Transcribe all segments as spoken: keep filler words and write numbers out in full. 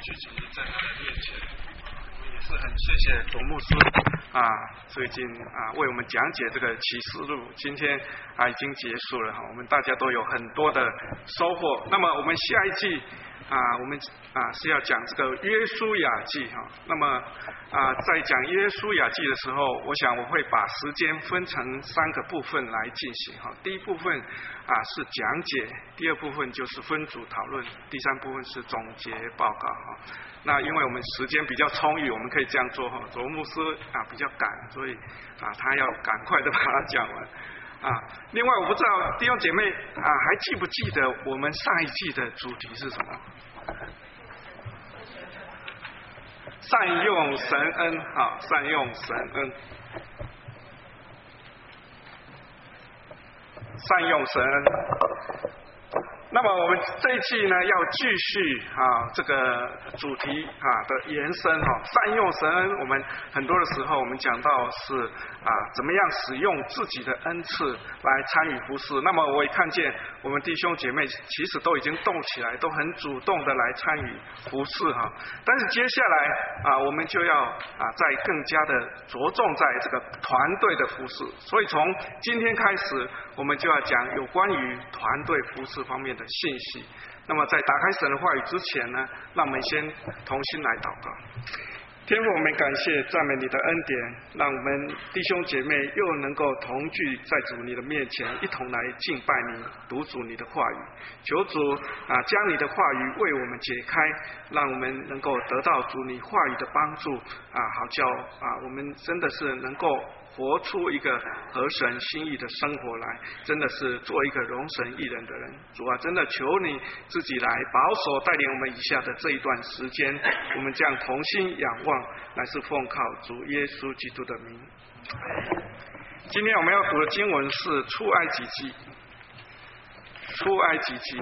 聚集在他的面前。我们也是很谢谢总牧师啊，最近啊为我们讲解这个启示录，今天啊已经结束了哈，我们大家都有很多的收获。那么我们下一季啊，我们啊是要讲这个约书亚记哈。那么啊，在讲约书亚记的时候，我想我会把时间分成三个部分来进行哈。第一部分啊是讲解，第二部分就是分组讨论，第三部分是总结报告哈。那因为我们时间比较充裕，我们可以这样做哈。总牧师啊比较赶，所以啊他要赶快的把它讲完。啊，另外我不知道弟兄姐妹啊还记不记得我们上一季的主题是什么？善用神恩，好，善用神恩，善用神恩。那么我们这一季呢，要继续啊这个主题啊的延伸哈、啊，善用神恩。我们很多的时候，我们讲到是啊怎么样使用自己的恩赐来参与服事。那么我也看见我们弟兄姐妹其实都已经动起来，都很主动的来参与服事哈、啊。但是接下来啊，我们就要啊再更加的着重在这个团队的服事。所以从今天开始，我们就要讲有关于团队服事方面的信息。那么在打开神的话语之前呢，让我们先同心来祷告。天父，我们感谢赞美你的恩典，让我们弟兄姐妹又能够同聚在主你的面前，一同来敬拜你，读主你的话语。求主啊，将你的话语为我们解开，让我们能够得到主你话语的帮助啊，好叫啊我们真的是能够活出一个合神心意的生活来，真的是做一个荣神益人的人。主啊，真的求你自己来保守带领我们以下的这一段时间，我们这样同心仰望，乃是奉靠主耶稣基督的名。今天我们要读的经文是出埃及记，出埃及记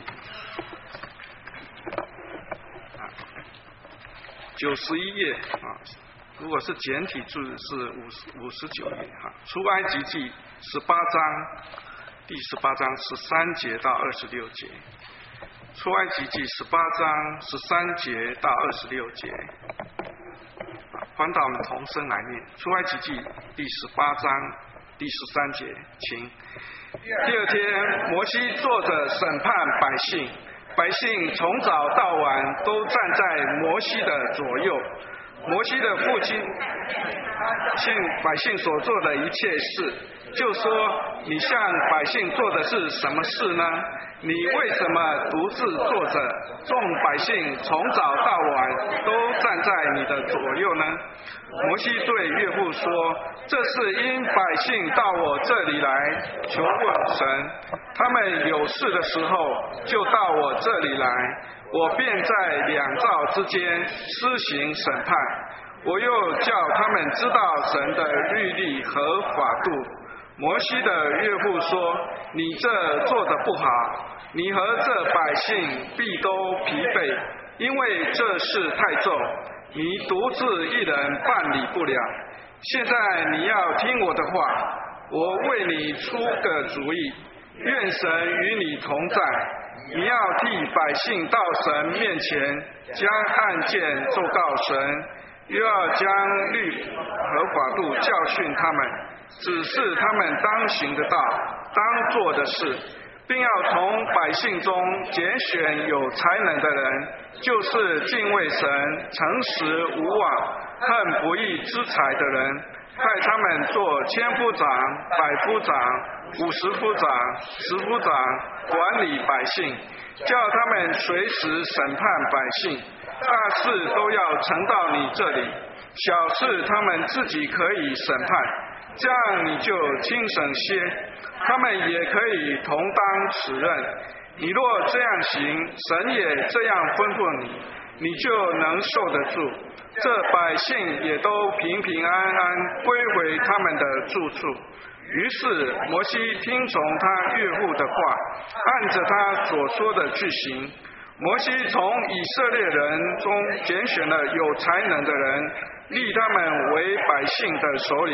九十一页啊。如果是简体字是五十五十九页哈，出埃及记十八章第十八章十三节到二十六节，出埃及记十八章十三节到二十六节，翻到我们同声来念。出埃及记第十八章第十三节，请。第二天，摩西坐着审判百姓，百姓从早到晚都站在摩西的左右。摩西的父亲向百姓所做的一切事，就说：你向百姓做的是什么事呢？你为什么独自坐着，众百姓从早到晚都站在你的左右呢？摩西对岳父说：这是因百姓到我这里来求问神，他们有事的时候就到我这里来，我便在两造之间施行审判，我又叫他们知道神的律例和法度。摩西的岳父说：你这做得不好，你和这百姓必都疲惫，因为这事太重，你独自一人办理不了。现在你要听我的话，我为你出个主意，愿神与你同在。你要替百姓到神面前，将案件奏告神，又要将律和法度教训他们，指示他们当行的道，当做的事，并要从百姓中拣选有才能的人，就是敬畏神、诚实无妄、恨不义之财的人，派他们做千夫长、百夫长、五十夫长、十夫长，管理百姓，叫他们随时审判百姓。大事都要呈到你这里，小事他们自己可以审判，这样你就轻省些，他们也可以同当此任。你若这样行，神也这样吩咐你，你就能受得住。这百姓也都平平安安归回他们的住处。于是摩西听从他岳父的话，按着他所说的去行。摩西从以色列人中拣选了有才能的人，立他们为百姓的首领，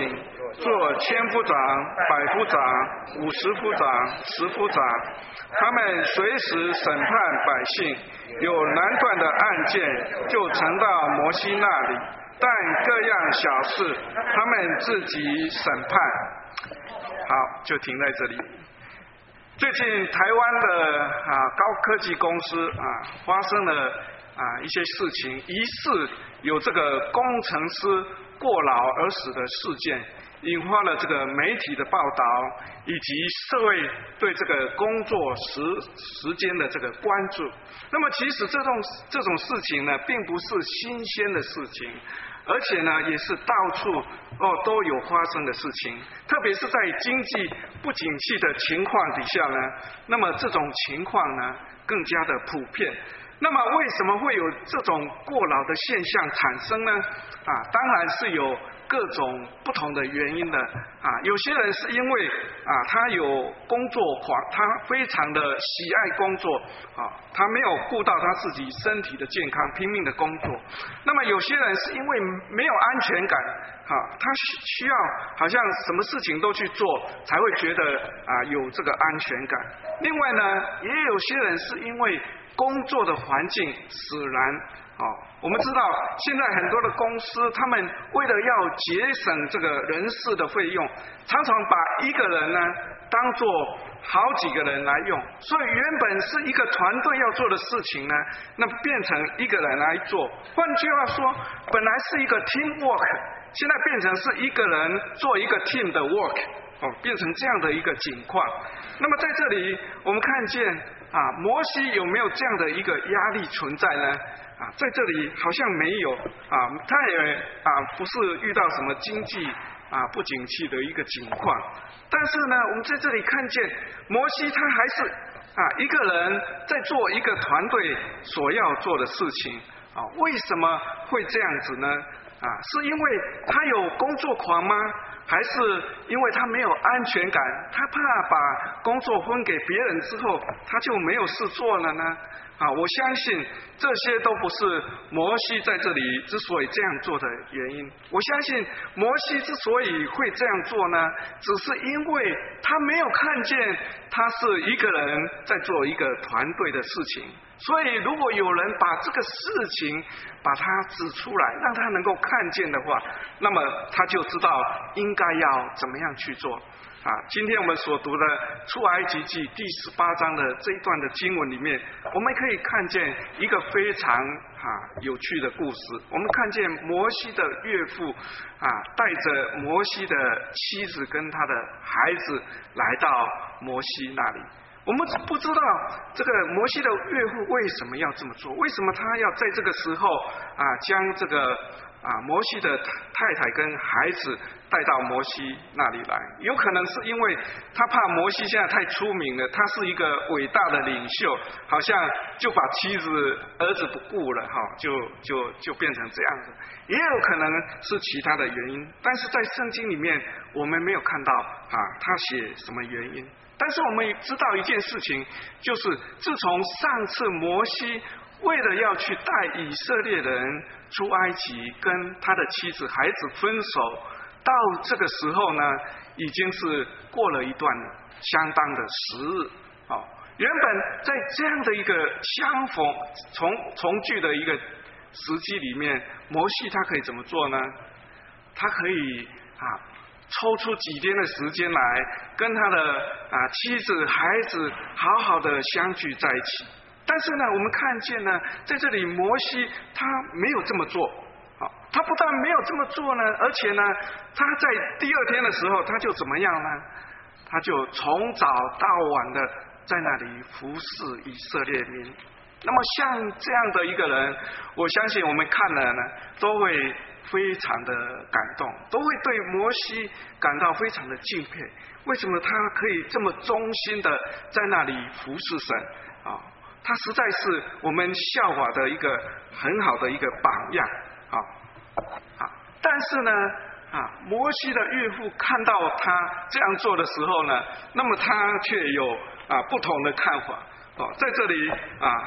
做千夫长、百夫长、五十夫长、十夫长，他们随时审判百姓，有难断的案件就呈到摩西那里，但各样小事他们自己审判。好，就停在这里。最近台湾的啊高科技公司啊发生了啊一些事情，疑似有这个工程师过劳而死的事件，引发了这个媒体的报道以及社会对这个工作时时间的这个关注。那么其实这种这种事情呢，并不是新鲜的事情，而且呢，也是到处哦都有发生的事情，特别是在经济不景气的情况底下呢，那么这种情况呢更加的普遍。那么为什么会有这种过劳的现象产生呢？啊，当然是有各种不同的原因的啊。有些人是因为啊，他有工作狂，他非常的喜爱工作啊，他没有顾到他自己身体的健康，拼命的工作。那么有些人是因为没有安全感啊，他需要好像什么事情都去做，才会觉得啊有这个安全感。另外呢，也有些人是因为工作的环境使然哦，我们知道现在很多的公司，他们为了要节省这个人事的费用，常常把一个人呢当做好几个人来用，所以原本是一个团队要做的事情呢，那变成一个人来做。换句话说，本来是一个 team work， 现在变成是一个人做一个 team 的 work， 哦，变成这样的一个情况。那么在这里我们看见啊，摩西有没有这样的一个压力存在呢？啊，在这里好像没有啊，他也啊不是遇到什么经济啊不景气的一个情况，但是呢，我们在这里看见摩西他还是啊一个人在做一个团队所要做的事情啊，为什么会这样子呢？啊，是因为他有工作狂吗？还是因为他没有安全感，他怕把工作分给别人之后，他就没有事做了呢？啊，我相信这些都不是摩西在这里之所以这样做的原因。我相信摩西之所以会这样做呢，只是因为他没有看见他是一个人在做一个团队的事情。所以如果有人把这个事情把它指出来，让他能够看见的话，那么他就知道应该要怎么样去做。啊，今天我们所读的出埃及记第十八章的这一段的经文里面，我们可以看见一个非常啊有趣的故事。我们看见摩西的岳父啊带着摩西的妻子跟他的孩子来到摩西那里。我们不知道这个摩西的岳父为什么要这么做，为什么他要在这个时候啊将这个啊摩西的太太跟孩子带到摩西那里来？有可能是因为他怕摩西现在太出名了，他是一个伟大的领袖，好像就把妻子儿子不顾了哈，就就就变成这样子。也有可能是其他的原因，但是在圣经里面我们没有看到啊他写什么原因。但是我们也知道一件事情，就是自从上次摩西为了要去带以色列人出埃及，跟他的妻子孩子分手，到这个时候呢，已经是过了一段相当的时日。哦，原本在这样的一个相逢重重聚的一个时机里面，摩西他可以怎么做呢？他可以啊抽出几天的时间来跟他的啊妻子孩子好好的相聚在一起。但是呢，我们看见呢，在这里摩西他没有这么做。好，他不但没有这么做呢，而且呢，他在第二天的时候他就怎么样呢？他就从早到晚的在那里服侍以色列民。那么像这样的一个人，我相信我们看了呢都会非常的感动，都会对摩西感到非常的敬佩。为什么他可以这么忠心的在那里服侍神啊？他实在是我们效法的一个很好的一个榜样啊！啊，但是呢，啊，摩西的岳父看到他这样做的时候呢，那么他却有啊不同的看法哦。在这里啊，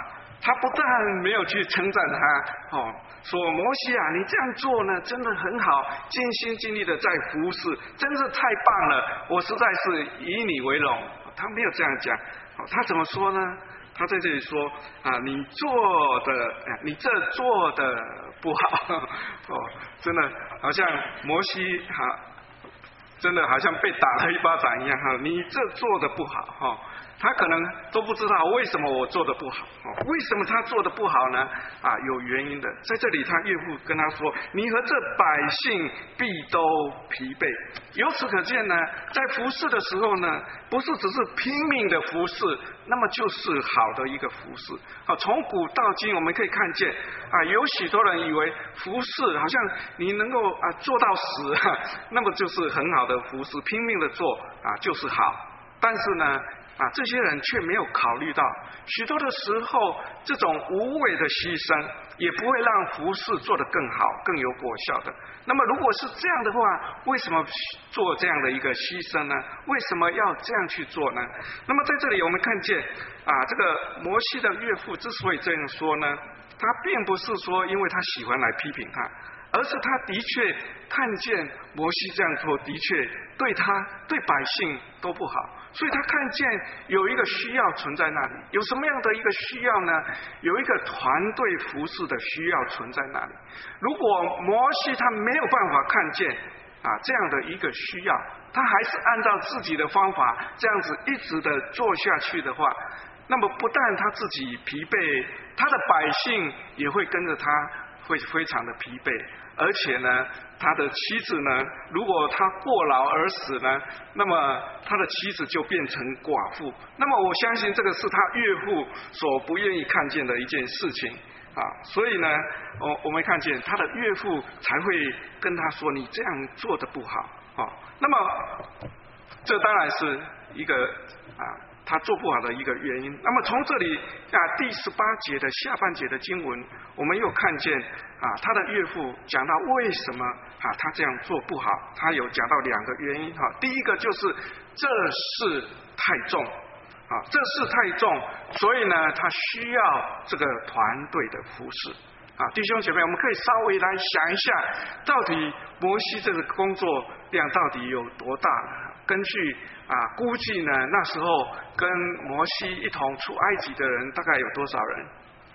他不但没有去称赞他，哦，说摩西啊，你这样做呢，真的很好，尽心尽力的在服侍，真是太棒了，我实在是以你为荣。他没有这样讲，哦，他怎么说呢？他在这里说啊，你做的，你这做的不好，哦，真的好像摩西哈、啊，真的好像被打了一巴掌一样哈，你这做的不好哈。他可能都不知道为什么我做的不好，为什么他做的不好呢？啊，有原因的。在这里，他岳父跟他说：“你和这百姓必都疲惫。”由此可见呢，在服侍的时候呢，不是只是拼命的服侍，那么就是好的一个服侍。好，从古到今，我们可以看见啊，有许多人以为服侍好像你能够啊做到死，啊，那么就是很好的服侍，拼命的做啊就是好。但是呢。啊，这些人却没有考虑到，许多的时候，这种无谓的牺牲也不会让服事做得更好、更有果效的。那么，如果是这样的话，为什么做这样的一个牺牲呢？为什么要这样去做呢？那么，在这里我们看见啊，这个摩西的岳父之所以这样说呢，他并不是说因为他喜欢来批评他。而是他的确看见摩西这样做，的确对他对百姓都不好，所以他看见有一个需要存在那里。有什么样的一个需要呢？有一个团队服侍的需要存在那里。如果摩西他没有办法看见啊这样的一个需要，他还是按照自己的方法这样子一直的做下去的话，那么不但他自己疲惫，他的百姓也会跟着他会非常的疲惫。而且呢，他的妻子呢，如果他过劳而死呢，那么他的妻子就变成寡妇。那么我相信这个是他岳父所不愿意看见的一件事情啊。所以呢，我我们看见他的岳父才会跟他说：“你这样做的不好啊。”那么这当然是一个啊。他做不好的一个原因。那么从这里啊第十八节的下半节的经文，我们又看见啊他的岳父讲到为什么啊他这样做不好，他有讲到两个原因哈。第一个就是这事太重啊，这事太重，所以呢他需要这个团队的服侍啊。弟兄姐妹，我们可以稍微来想一下，到底摩西这个工作量到底有多大呢？根据啊估计呢，那时候跟摩西一同出埃及的人大概有多少人？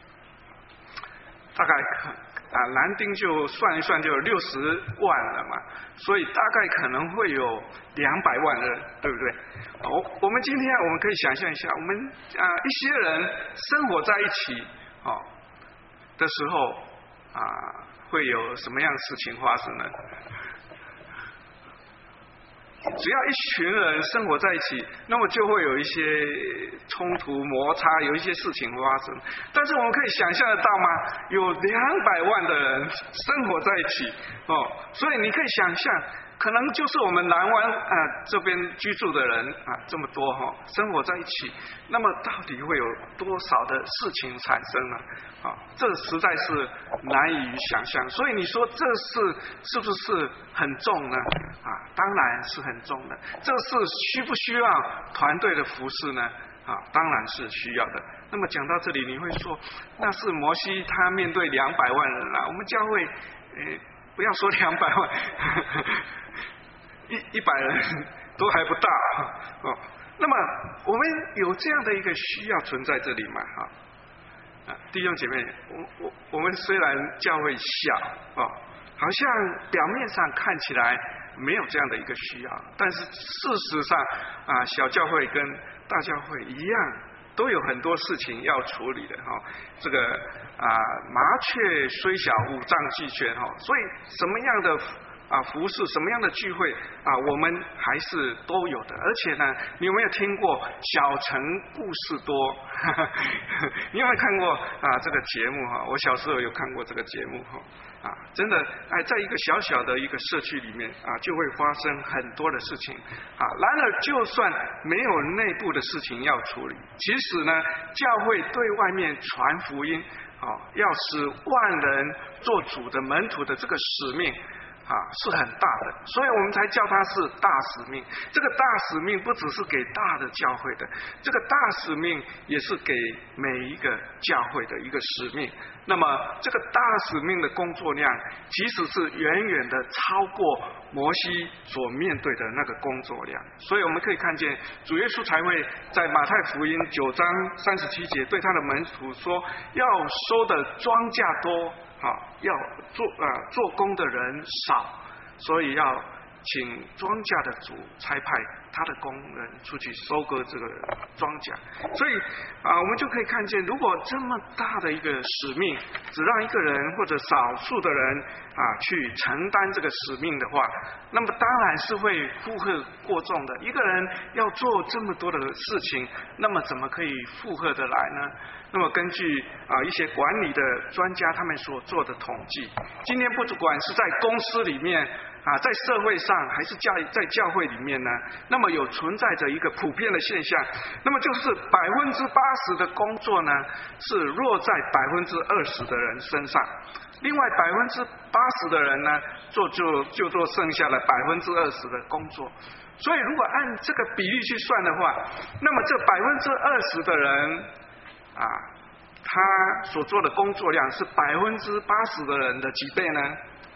大概啊男丁就算一算就有六十万了嘛，所以大概可能会有两百万人，对不对？哦，我们今天我们可以想象一下，我们啊一些人生活在一起哦的时候啊，会有什么样的事情发生呢？只要一群人生活在一起，那么就会有一些冲突摩擦，有一些事情发生。但是我们可以想象得到吗？有两百万的人生活在一起哦，所以你可以想象，可能就是我们南湾啊这边居住的人啊这么多哈、哦，生活在一起，那么到底会有多少的事情产生呢？啊，这实在是难以想象。所以你说这事是不是很重呢？啊，当然是很重的。这事需不需要团队的服侍呢？啊，当然是需要的。那么讲到这里，你会说，那是摩西他面对两百万人啊，我们教会，呃，不要说两百万，一一百人都还不大哦。那么我们有这样的一个需要存在这里嘛？哈。弟兄姐妹，我我我们虽然教会小哦，好像表面上看起来没有这样的一个需要，但是事实上啊，小教会跟大教会一样，都有很多事情要处理的哈、哦。这个啊，麻雀虽小，五脏俱全哈、哦，所以什么样的啊服侍，什么样的聚会啊，我们还是都有的。而且呢，你有没有听过小城故事多？你有没有看过啊这个节目哈？我小时候有看过这个节目哈。啊，真的哎，在一个小小的一个社区里面啊，就会发生很多的事情啊。然而，就算没有内部的事情要处理，其实呢，教会对外面传福音啊，要使万人做主的门徒的这个使命啊，是很大的，所以我们才叫它是大使命。这个大使命不只是给大的教会的，这个大使命也是给每一个教会的一个使命。那么这个大使命的工作量，其实是远远的超过摩西所面对的那个工作量。所以我们可以看见，主耶稣才会在马太福音九章三十七节对他的门徒说，要收的庄稼多。好，要做啊、呃、做工的人少，所以要请庄稼的主差派他的工人出去收割这个庄稼。所以啊、呃，我们就可以看见，如果这么大的一个使命，只让一个人或者少数的人啊去承担这个使命的话，那么当然是会负荷过重的。一个人要做这么多的事情，那么怎么可以负荷得来呢？那么根据啊一些管理的专家他们所做的统计，今天不管是在公司里面啊，在社会上还是教在教会里面呢，那么有存在着一个普遍的现象，那么就是百分之八十的工作呢是落在百分之二十的人身上，另外百分之八十的人呢做就就做剩下的百分之二十的工作。所以如果按这个比例去算的话，那么这百分之二十的人啊，他所做的工作量是百分之八十的人的几倍呢？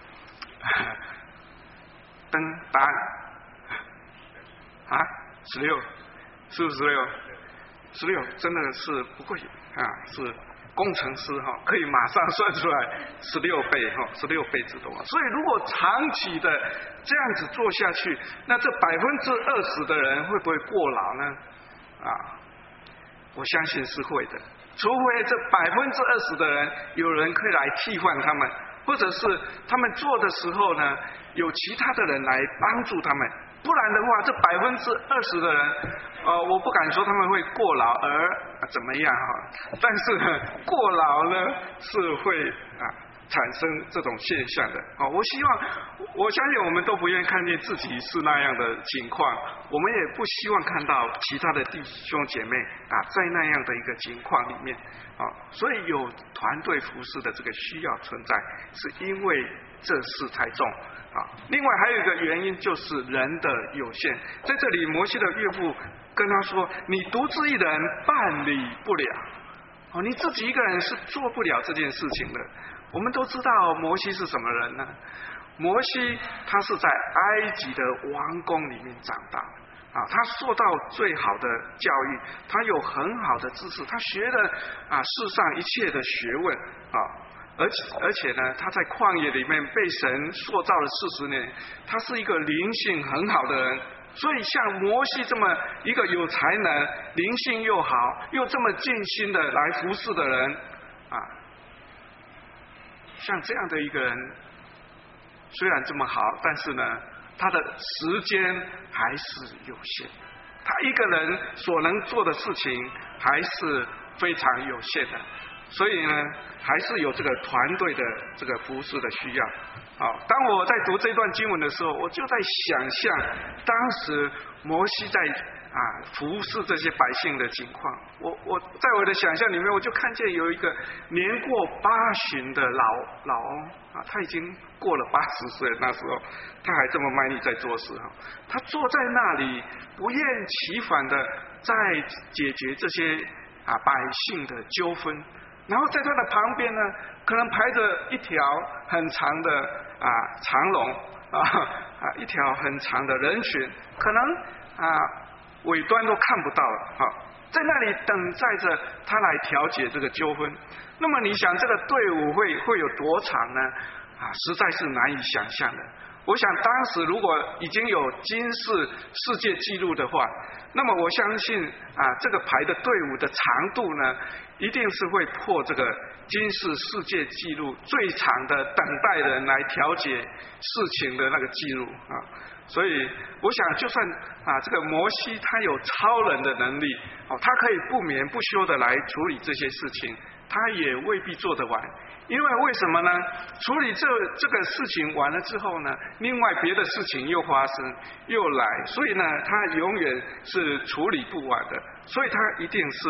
登答案啊，十六，是不是十六？十六真的是不会啊，是工程师哈，可以马上算出来十六倍哈，十六倍之多。所以如果长期的这样子做下去，那这百分之二十的人会不会过劳呢？啊？我相信是会的，除非这百分之二十的人有人可以来替换他们，或者是他们做的时候呢，有其他的人来帮助他们，不然的话，这百分之二十的人，呃，我不敢说他们会过劳而、啊、怎么样哈，但是呢，过劳呢是会啊产生这种现象的。啊，我希望，我相信我们都不愿看见自己是那样的情况，我们也不希望看到其他的弟兄姐妹啊在那样的一个情况里面。啊，所以有团队服事的这个需要存在，是因为这事太重啊。另外还有一个原因就是人的有限，在这里摩西的岳父跟他说：“你独自一人办理不了，哦，你自己一个人是做不了这件事情的。”我们都知道摩西是什么人呢？摩西他是在埃及的王宫里面长大的。啊，他受到最好的教育，他有很好的知识，他学了啊世上一切的学问啊，而且而且呢，他在旷野里面被神塑造了四十年，他是一个灵性很好的人，所以像摩西这么一个有才能、灵性又好、又这么尽心的来服侍的人啊，像这样的一个人，虽然这么好，但是呢，他的时间还是有限，他一个人所能做的事情还是非常有限的，所以呢，还是有这个团队的这个服事的需要。好，当我在读这段经文的时候，我就在想象当时摩西在啊服侍这些百姓的情况。我我在我的想象里面，我就看见有一个年过八旬的老老翁啊，他已经过了八十岁，那时候他还这么卖力在做事哈。他坐在那里不厌其烦的在解决这些啊百姓的纠纷。然后在他的旁边呢，可能排着一条很长的啊长龙啊啊一条很长的人群，可能啊尾端都看不到了哈，在那里等待着他来调解这个纠纷。那么你想这个队伍会会有多长呢？啊，实在是难以想象的。我想当时如果已经有金氏世界纪录的话，那么我相信啊，这个排的队伍的长度呢，一定是会破这个金氏世界纪录最长的等待人来调解事情的那个记录啊。所以我想，就算啊这个摩西他有超人的能力，哦，他可以不眠不休的来处理这些事情，他也未必做得完。因为为什么呢？处理这这个事情完了之后呢，另外别的事情又发生又来，所以呢，他永远是处理不完的，所以他一定是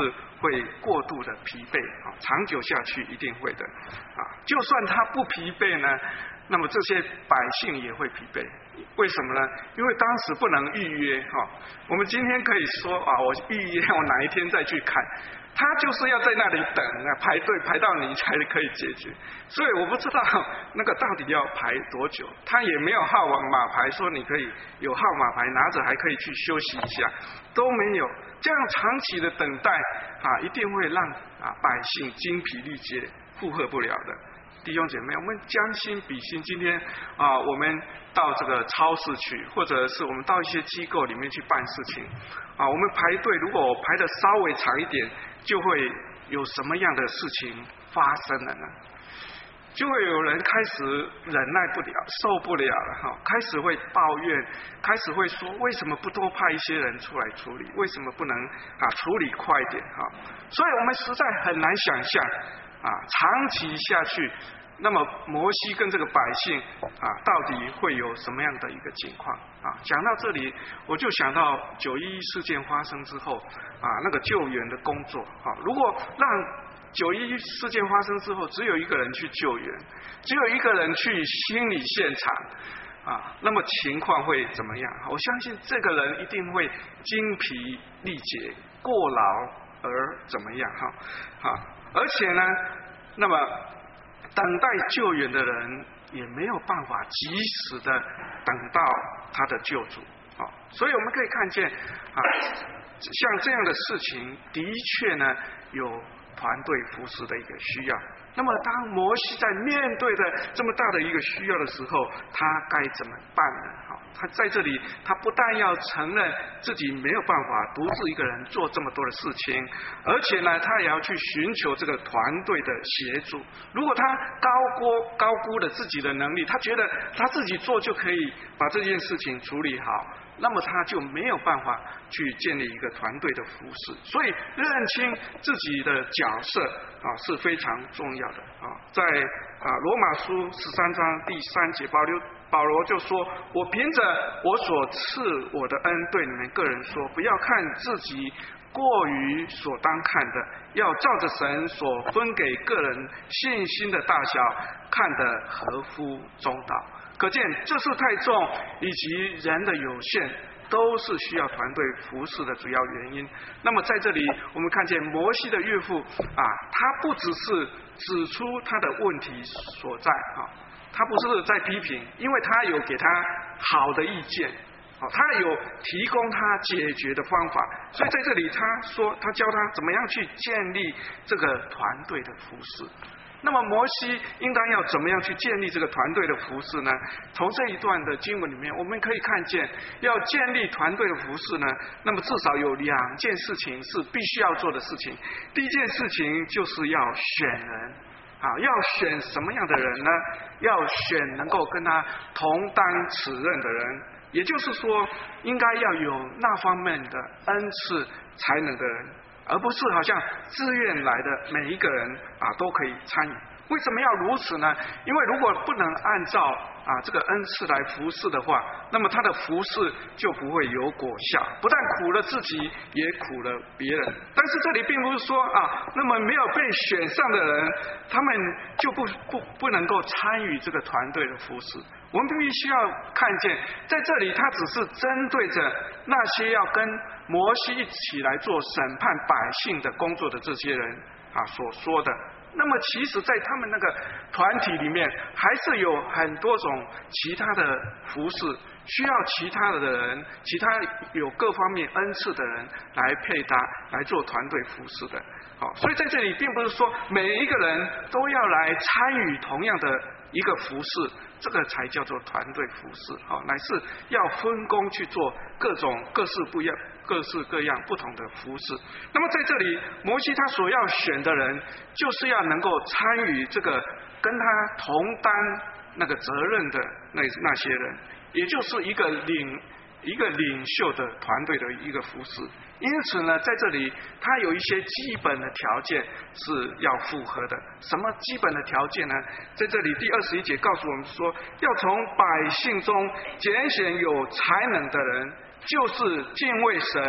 会过度的疲惫啊，长久下去一定会的啊。就算他不疲惫呢，那么这些百姓也会疲惫。为什么呢？因为当时不能预约哈。我们今天可以说啊，我预约我哪一天再去看。他就是要在那里等啊，排队排到你才可以解决。所以我不知道那个到底要排多久。他也没有号码牌说你可以有号码牌拿着还可以去休息一下，都没有。这样长期的等待啊，一定会让啊百姓精疲力竭，负荷不了的。弟兄姐妹，我们将心比心，今天啊，我们到这个超市去，或者是我们到一些机构里面去办事情啊，我们排队，如果排的稍微长一点，就会有什么样的事情发生了呢？就会有人开始忍耐不了，受不了了哈，开始会抱怨，开始会说为什么不多派一些人出来处理？为什么不能啊处理快一点哈？所以我们实在很难想象啊，长期下去，那么摩西跟这个百姓啊，到底会有什么样的一个情况啊？讲到这里，我就想到九一一事件发生之后啊，那个救援的工作啊，如果让九一一事件发生之后，只有一个人去救援，只有一个人去清理现场啊，那么情况会怎么样？我相信这个人一定会精疲力竭、过劳而怎么样？哈，好，而且呢，那么等待救援的人也没有办法及时的等到他的救主啊，所以我们可以看见啊，像这样的事情的确呢有团队服侍的一个需要。那么当摩西在面对的这么大的一个需要的时候，他该怎么办呢？好，他在这里，他不但要承认自己没有办法独自一个人做这么多的事情，而且呢，他也要去寻求这个团队的协助。如果他高估高估了自己的能力，他觉得他自己做就可以把这件事情处理好，那么他就没有办法去建立一个团队的服侍。所以认清自己的角色啊是非常重要的啊。在啊罗马书十三章第三节，保罗保罗就说：“我凭着我所赐我的恩，对你们个人说，不要看自己过于所当看的，要照着神所分给个人信心的大小，看得合乎中道。”可见这事太重以及人的有限，都是需要团队服侍的主要原因。那么在这里我们看见摩西的岳父啊，他不只是指出他的问题所在啊，他不是在批评，因为他有给他好的意见，他有提供他解决的方法。所以在这里他说，他教他怎么样去建立这个团队的服侍。那么摩西应当要怎么样去建立这个团队的服侍呢？从这一段的经文里面，我们可以看见，要建立团队的服侍呢，那么至少有两件事情是必须要做的事情。第一件事情就是要选人啊，要选什么样的人呢？要选能够跟他同当此任的人，也就是说，应该要有那方面的恩赐才能的人，而不是好像自愿来的每一个人啊都可以参与。为什么要如此呢？因为如果不能按照啊这个恩赐来服侍的话，那么他的服侍就不会有果效，不但苦了自己，也苦了别人。但是这里并不是说啊，那么没有被选上的人，他们就不不不能够参与这个团队的服侍。我们必须要看见，在这里他只是针对着那些要跟摩西一起来做审判百姓的工作的这些人啊所说的。那么其实在他们那个团体里面，还是有很多种其他的服侍，需要其他的人，其他有各方面恩赐的人来配搭来做团队服侍的。好，所以在这里并不是说每一个人都要来参与同样的一个服侍，这个才叫做团队服侍。好，乃是要分工去做各种各式不一样各式各样不同的服侍。那么在这里摩西他所要选的人，就是要能够参与这个跟他同担那个责任的那那些人，也就是一个领一个领袖的团队的一个服侍。因此呢，在这里他有一些基本的条件是要符合的。什么基本的条件呢？在这里第二十一节告诉我们说，要从百姓中拣选有才能的人，就是敬畏神、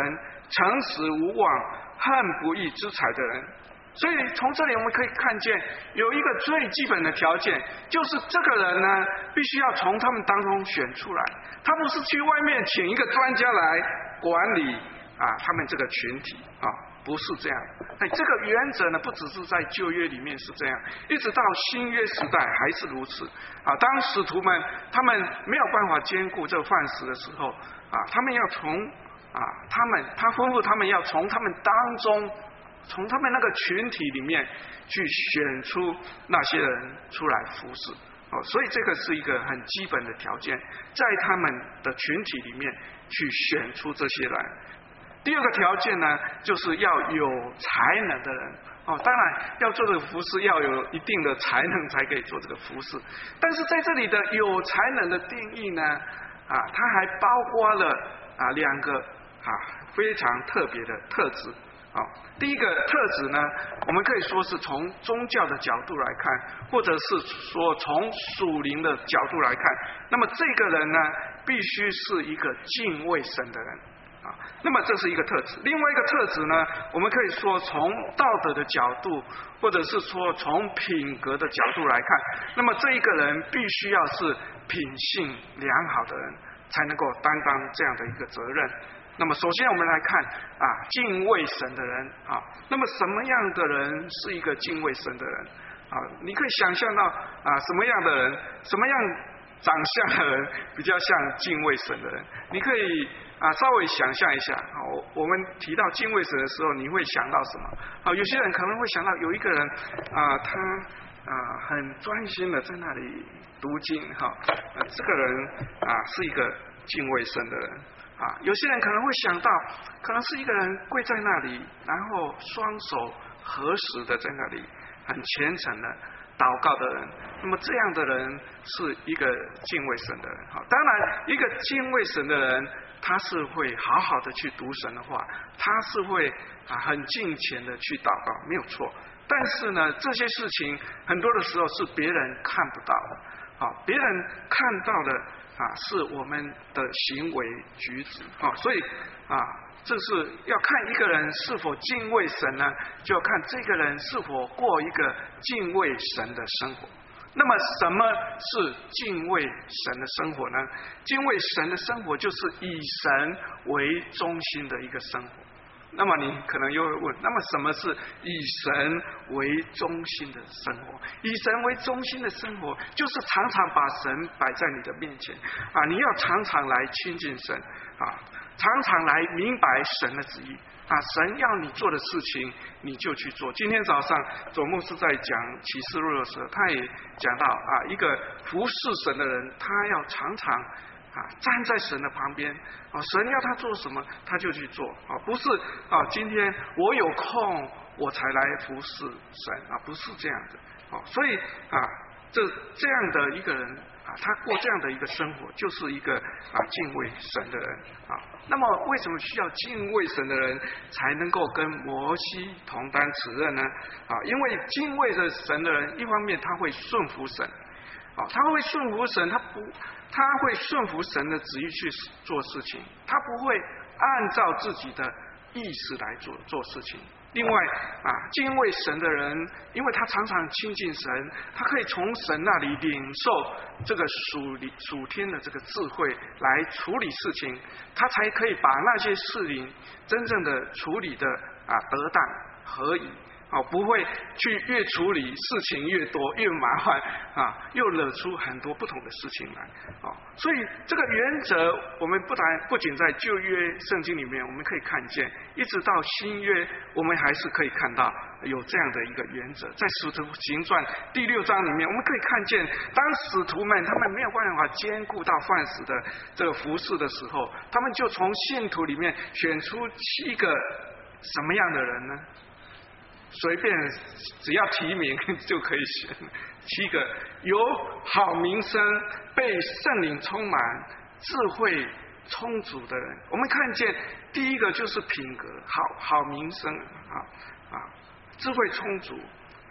诚实无妄、恨不义之财的人。所以从这里我们可以看见，有一个最基本的条件，就是这个人呢，必须要从他们当中选出来。他不是去外面请一个专家来管理啊他们这个群体啊，不是这样。哎，这个原则呢，不只是在旧约里面是这样，一直到新约时代还是如此啊。当使徒们他们没有办法兼顾这个饭食的时候啊，他们要从啊他们他吩咐他们要从他们当中。从他们那个群体里面去选出那些人出来服侍，哦，所以这个是一个很基本的条件，在他们的群体里面去选出这些人。第二个条件呢，就是要有才能的人，哦，当然要做这个服侍要有一定的才能才可以做这个服侍。但是在这里的有才能的定义呢，啊，它还包括了啊两个啊非常特别的特质。好，第一个特质呢，我们可以说是从宗教的角度来看，或者是说从属灵的角度来看，那么这个人呢，必须是一个敬畏神的人啊。那么这是一个特质。另外一个特质呢，我们可以说从道德的角度，或者是说从品格的角度来看，那么这一个人必须要是品性良好的人，才能够担当这样的一个责任。那么首先我们来看啊，敬畏神的人啊，那么什么样的人是一个敬畏神的人啊？你可以想象到啊，什么样的人，什么样长相的人比较像敬畏神的人？你可以啊稍微想象一下啊，我我们提到敬畏神的时候，你会想到什么？啊，有些人可能会想到有一个人啊，他啊很专心的在那里读经哈，啊，这个人啊是一个敬畏神的人。啊，有些人可能会想到，可能是一个人跪在那里，然后双手合十的在那里，很虔诚的祷告的人。那么这样的人是一个敬畏神的人。好，当然，一个敬畏神的人，他是会好好的去读神的话，他是会啊很敬虔的去祷告，没有错。但是呢，这些事情很多的时候是别人看不到的。好，别人看到的。啊，是我们的行为举止啊，所以啊，这是要看一个人是否敬畏神呢，就要看这个人是否过一个敬畏神的生活。那么，什么是敬畏神的生活呢？敬畏神的生活就是以神为中心的一个生活。那么你可能又会问，那么什么是以神为中心的生活？以神为中心的生活，就是常常把神摆在你的面前啊！你要常常来亲近神啊，常常来明白神的旨意啊！神要你做的事情，你就去做。今天早上左牧师在讲启示录的时候，他也讲到啊，一个服侍神的人，他要常常啊，站在神的旁边啊，神要他做什么，他就去做啊，不是啊，今天我有空我才来服侍神啊，不是这样的啊，所以啊，这这样的一个人啊，他过这样的一个生活，就是一个啊敬畏神的人啊。那么为什么需要敬畏神的人才能够跟摩西同担此任呢？啊，因为敬畏着神的人，一方面他会顺服神。啊，他会顺服神，他不，他会顺服神的旨意去做事情，他不会按照自己的意识来做做事情。另外啊，敬畏神的人，因为他常常亲近神，他可以从神那里领受这个属灵属天的这个智慧来处理事情，他才可以把那些事情真正的处理的啊得当合宜。啊，不会去越处理事情越多越麻烦啊，又惹出很多不同的事情来啊。所以这个原则，我们不但不仅在旧约圣经里面我们可以看见，一直到新约，我们还是可以看到有这样的一个原则。在使徒行传第六章里面，我们可以看见，当使徒们他们没有办法兼顾到饭食的这个服事的时候，他们就从信徒里面选出七个什么样的人呢？随便只要提名就可以选七个有好名声、被圣灵充满、智慧充足的人。我们看见第一个就是品格好好名声啊啊，智慧充足，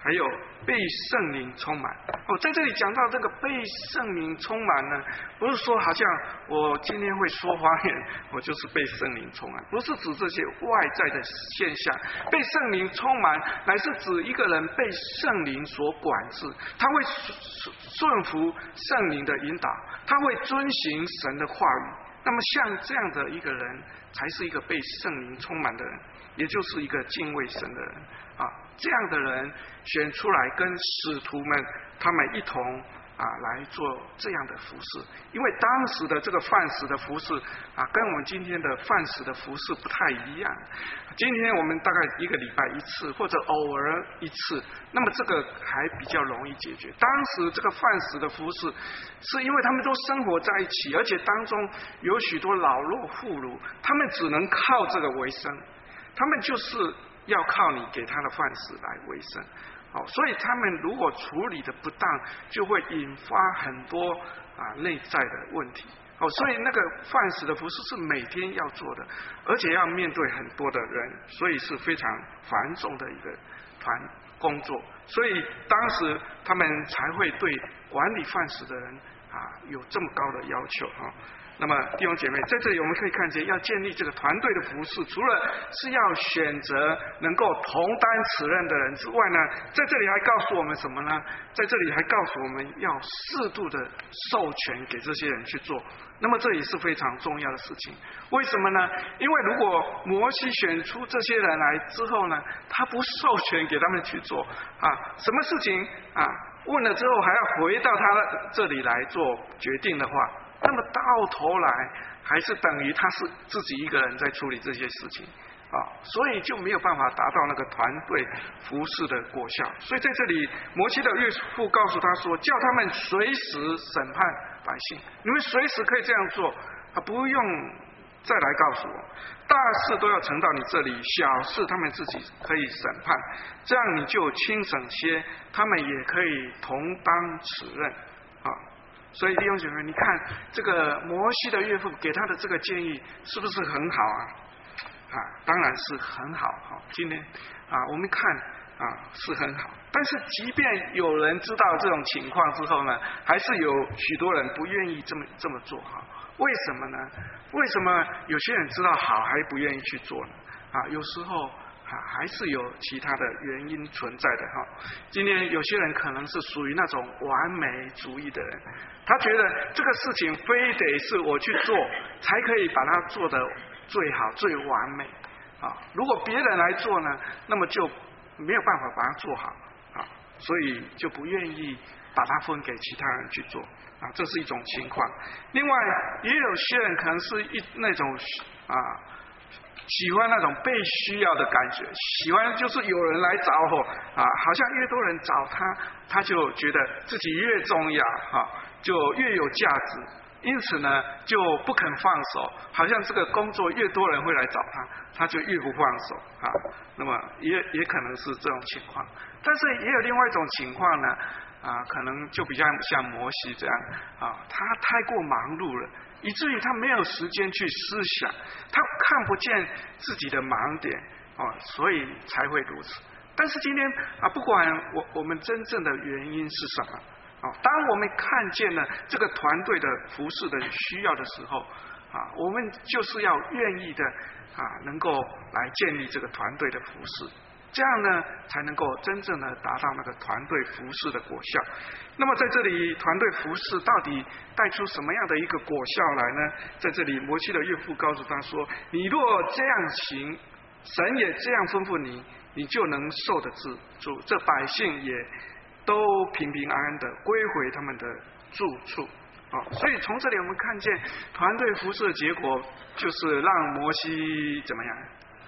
还有被圣灵充满。哦，在这里讲到这个被圣灵充满呢，不是说好像我今天会说方言，我就是被圣灵充满，不是指这些外在的现象。被圣灵充满，乃是指一个人被圣灵所管制，他会顺服圣灵的引导，他会遵行神的话语。那么像这样的一个人，才是一个被圣灵充满的人，也就是一个敬畏神的人啊。这样的人选出来跟使徒们他们一同啊来做这样的服事，因为当时的这个饭食的服事啊，跟我们今天的饭食的服事不太一样。今天我们大概一个礼拜一次，或者偶尔一次，那么这个还比较容易解决。当时这个饭食的服事，是因为他们都生活在一起，而且当中有许多老弱妇孺，他们只能靠这个为生，他们就是要靠你给他的饭食来为生。好，所以他们如果处理的不当，就会引发很多啊内在的问题。好，所以那个饭食的服事是每天要做的，而且要面对很多的人，所以是非常繁重的一个团工作。所以当时他们才会对管理饭食的人啊有这么高的要求啊。那么弟兄姐妹，在这里我们可以看见，要建立这个团队的服事，除了是要选择能够同担此任的人之外呢，在这里还告诉我们什么呢？在这里还告诉我们要适度的授权给这些人去做。那么这也是非常重要的事情。为什么呢？因为如果摩西选出这些人来之后呢，他不授权给他们去做啊，什么事情啊问了之后还要回到他这里来做决定的话，那么到头来还是等于他是自己一个人在处理这些事情啊，所以就没有办法达到那个团队服事的果效。所以在这里，摩西的岳父告诉他说，叫他们随时审判百姓，你们随时可以这样做，啊，不用再来告诉我，大事都要呈到你这里，小事他们自己可以审判，这样你就轻省些，他们也可以同当此任啊。所以弟兄姐妹，你看这个摩西的岳父给他的这个建议是不是很好啊？啊，当然是很好哈。今天啊，我们看啊是很好，但是即便有人知道这种情况之后呢，还是有许多人不愿意这么这么做哈。为什么呢？为什么有些人知道好还不愿意去做呢？啊，有时候啊还是有其他的原因存在的哈。今天有些人可能是属于那种完美主义的人，他觉得这个事情非得是我去做才可以把它做得最好最完美啊！如果别人来做呢，那么就没有办法把它做好啊，所以就不愿意把它分给其他人去做啊，这是一种情况。另外，也有些人可能是一那种啊，喜欢那种被需要的感觉，喜欢就是有人来找我啊，好像越多人找他，他就觉得自己越重要哈，就越有价值。因此呢，就不肯放手，好像这个工作越多人会来找他，他就越不放手啊。那么也也可能是这种情况，但是也有另外一种情况呢，啊，可能就比较像摩西这样啊，他太过忙碌了，以至于他没有时间去思想，他看不见自己的盲点啊，所以才会如此。但是今天啊，不管我我们真正的原因是什么。当我们看见了这个团队的服事的需要的时候啊，我们就是要愿意的啊，能够来建立这个团队的服事，这样呢才能够真正的达到那个团队服事的果效。那么在这里，团队服事到底带出什么样的一个果效来呢？在这里，摩西的岳父告诉他说：“你若这样行，神也这样吩咐你，你就能受得住，这百姓也。”都平平安安的归回他们的住处啊，所以从这里我们看见团队服事的结果，就是让摩西怎么样？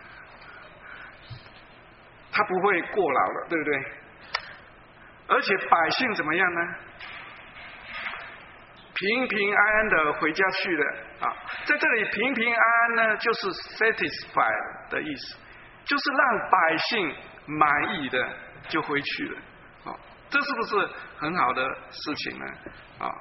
他不会过劳了，对不对？而且百姓怎么样呢？平平安安的回家去了啊，在这里平平安安呢，就是 satisfy 的意思，就是让百姓满意的就回去了。这是不是很好的事情呢？啊，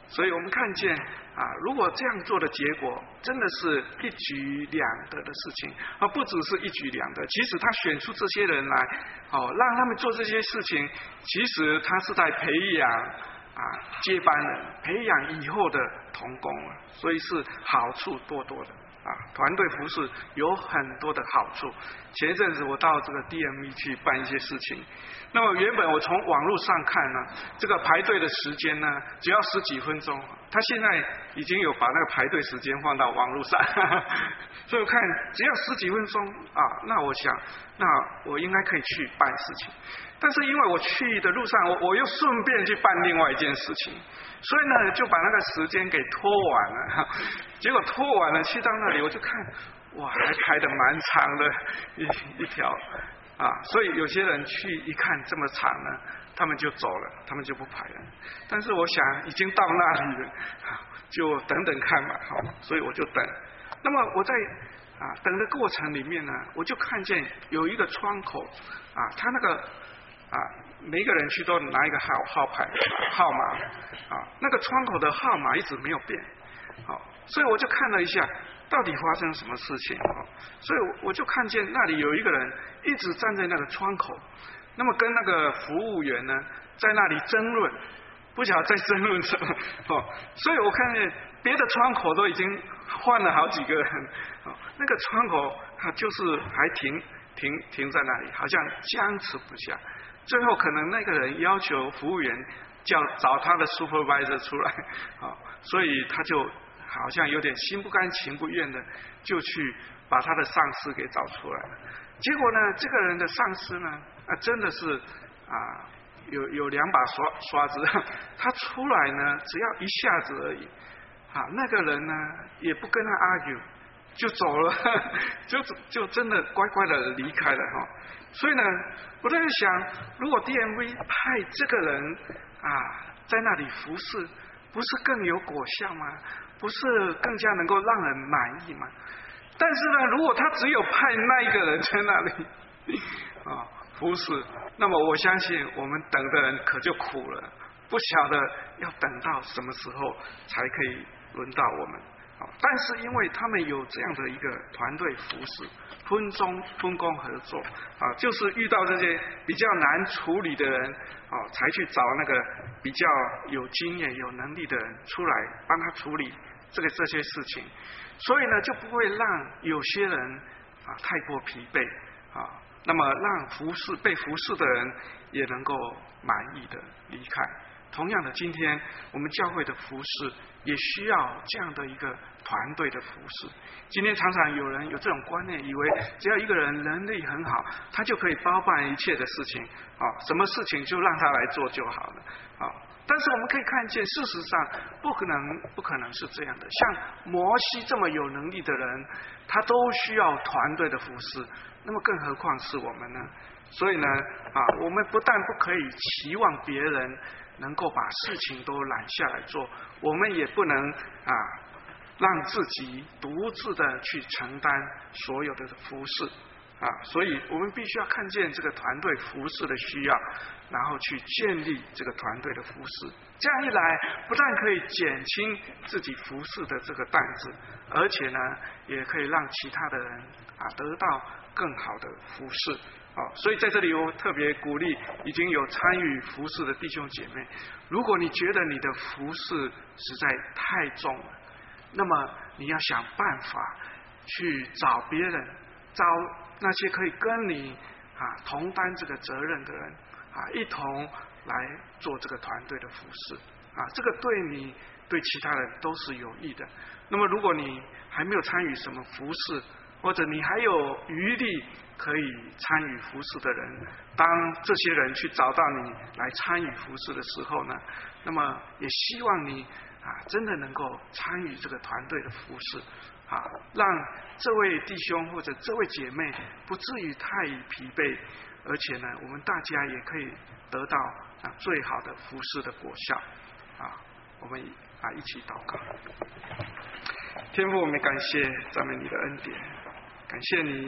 所以我们看见啊，如果这样做的结果真的是一举两得的事情，而不只是一举两得。其实他选出这些人来，哦，让他们做这些事情，其实他是在培养啊接班人，培养以后的同工啊，所以是好处多多的。啊，团队服事有很多的好处。前一阵子我到这个 D M V 去办一些事情，那么原本我从网络上看呢，这个排队的时间呢只要十几分钟，他现在已经有把那个排队时间放到网络上，呵呵，所以我看只要十几分钟啊，那我想，那我应该可以去办事情。但是因为我去的路上，我我又顺便去办另外一件事情，所以呢就把那个时间给拖完了。结果拖完了，去到那里我就看，哇，还排得蛮长的一一条啊！所以有些人去一看这么长呢，他们就走了，他们就不排了。但是我想已经到那里了，就等等看吧，好，所以我就等。那么我在啊等的过程里面呢，我就看见有一个窗口啊，他那个。啊，每一个人去都拿一个号号牌号码啊，那个窗口的号码一直没有变，好，所以我就看了一下，到底发生什么事情啊？所以我就看见那里有一个人一直站在那个窗口，那么跟那个服务员呢在那里争论，不晓得在争论什么哦，所以我看见别的窗口都已经换了好几个人，哦，那个窗口他就是还停停停在那里，好像僵持不下。最后可能那个人要求服务员叫找他的 supervisor 出来，啊，所以他就好像有点心不甘情不愿的，就去把他的上司给找出来了。结果呢，这个人的上司呢，啊，真的是啊，有有两把刷刷子，他出来呢，只要一下子而已，啊，那个人呢也不跟他 argue， 就走了，就就真的乖乖的离开了哈。所以呢，我在想，如果 D M V 派这个人啊在那里服侍，不是更有果效吗？不是更加能够让人满意吗？但是呢，如果他只有派那一个人在那里啊服侍，那么我相信我们等的人可就苦了，不晓得要等到什么时候才可以轮到我们。但是因为他们有这样的一个团队服侍，分中分工合作啊，就是遇到这些比较难处理的人啊，才去找那个比较有经验、有能力的人出来帮他处理这个这些事情，所以呢，就不会让有些人啊太过疲惫啊，那么让服侍被服侍的人也能够满意的离开。同样的，今天我们教会的服侍也需要这样的一个团队的服侍。今天常常有人有这种观念，以为只要一个人能力很好，他就可以包办一切的事情啊，什么事情就让他来做就好了啊。但是我们可以看见，事实上不可能，不可能是这样的。像摩西这么有能力的人，他都需要团队的服侍，那么更何况是我们呢？所以呢，啊，我们不但不可以期望别人能够把事情都揽下来做，我们也不能啊让自己独自的去承担所有的服事啊，所以我们必须要看见这个团队服事的需要，然后去建立这个团队的服事。这样一来，不但可以减轻自己服事的这个担子，而且呢，也可以让其他的人啊得到更好的服事。啊，所以在这里我特别鼓励已经有参与服事的弟兄姐妹，如果你觉得你的服事实在太重了，那么你要想办法去找别人，找那些可以跟你啊同担这个责任的人啊，一同来做这个团队的服事啊，这个对你对其他人都是有益的。那么如果你还没有参与什么服事，或者你还有余力可以参与服事的人，当这些人去找到你来参与服事的时候呢，那么也希望你啊真的能够参与这个团队的服事啊，让这位弟兄或者这位姐妹不至于太疲惫，而且呢，我们大家也可以得到啊最好的服事的果效啊。我们啊一起祷告。天父，我们感谢赞美你的恩典，感谢你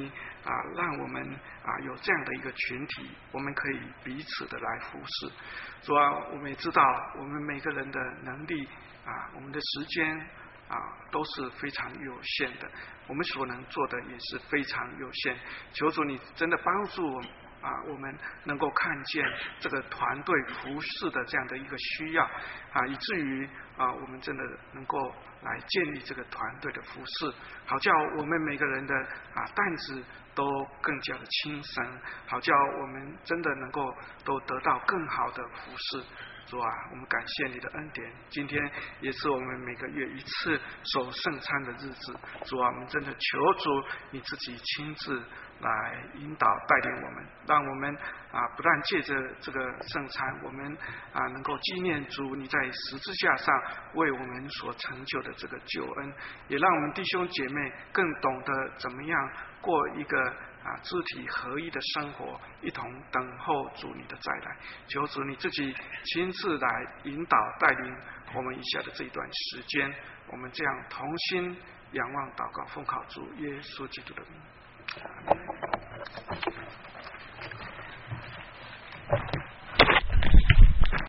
啊，让我们啊有这样的一个群体，我们可以彼此的来服侍。主啊，我们也知道我们每个人的能力啊，我们的时间啊都是非常有限的，我们所能做的也是非常有限。求主你真的帮助我们。啊，我们能够看见这个团队服侍的这样的一个需要啊，以至于啊，我们真的能够来建立这个团队的服侍，好叫我们每个人的啊担子都更加的轻省，好叫我们真的能够都得到更好的服侍。主啊，我们感谢你的恩典，今天也是我们每个月一次守圣餐的日子。主啊，我们真的求主你自己亲自来引导带领我们，让我们啊不但借着这个圣餐，我们啊能够纪念主你在十字架上为我们所成就的这个救恩，也让我们弟兄姐妹更懂得怎么样过一个啊肢体合一的生活，一同等候主你的再来。求主你自己亲自来引导带领我们以下的这一段时间，我们这样同心仰望祷告，奉靠主耶稣基督的名。